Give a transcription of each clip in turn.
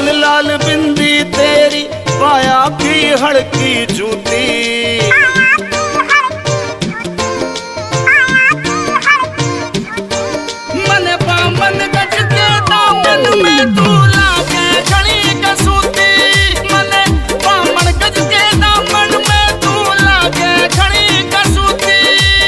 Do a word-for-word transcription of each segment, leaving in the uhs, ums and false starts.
लाल लाल बिंदी तेरी पाया की हड़की जूती। मन बामन गज के दामन में तू लागे घड़ी कसूती। मन बामन गज के दामन में तू लागे घड़ी कसूती।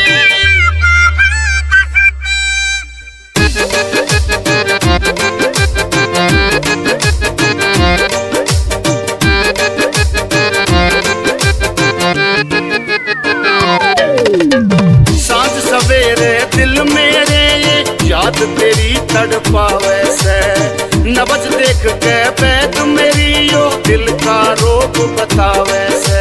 सांझ सवेरे दिल मेरे याद तेरी तड़पावे से। नबज देख के बैद मेरी यो दिल का रोग बतावे से।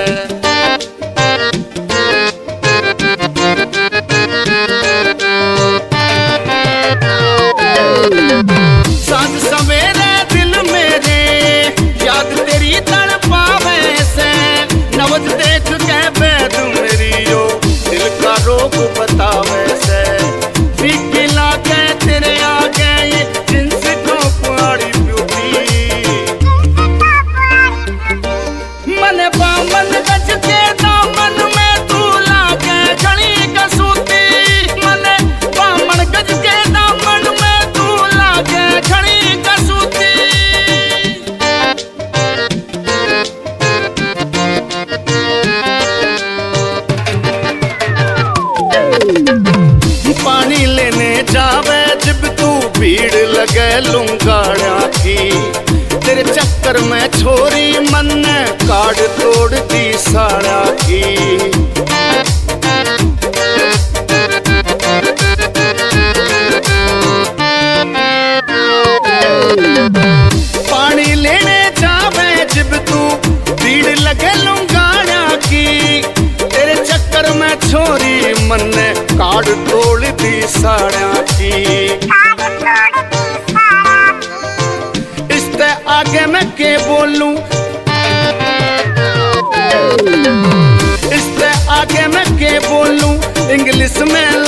सांझ सवेरे दिल मेरे याद तेरी तड़पावे से। नबज देख के बैद मेरी यो दिल का रोग बतावे से। फीकी लागे तेरे आगे ये जिन्स को पुआड़ी ब्यूटी। मन बामन गज के दामन में तू लागे घड़ी कसूती। मन बामन गज के दामन में तू लागे घड़ी कसूती। पानी लेने जावे जब तू भीड़ लगे लुंगाड़ा की। तेरे चक्कर में छोरी मन ने काट तोड़ दी साड़ा की। पानी लेने जावे जब तू भीड़ लगे लुंगाड़ा की। तेरे चक्कर में छोरी मन ने काट तोड़ दी साड़ा की। इससे आगे मैं के बोलूं, इससे आगे मैं के बोलूं, इंग्लिश में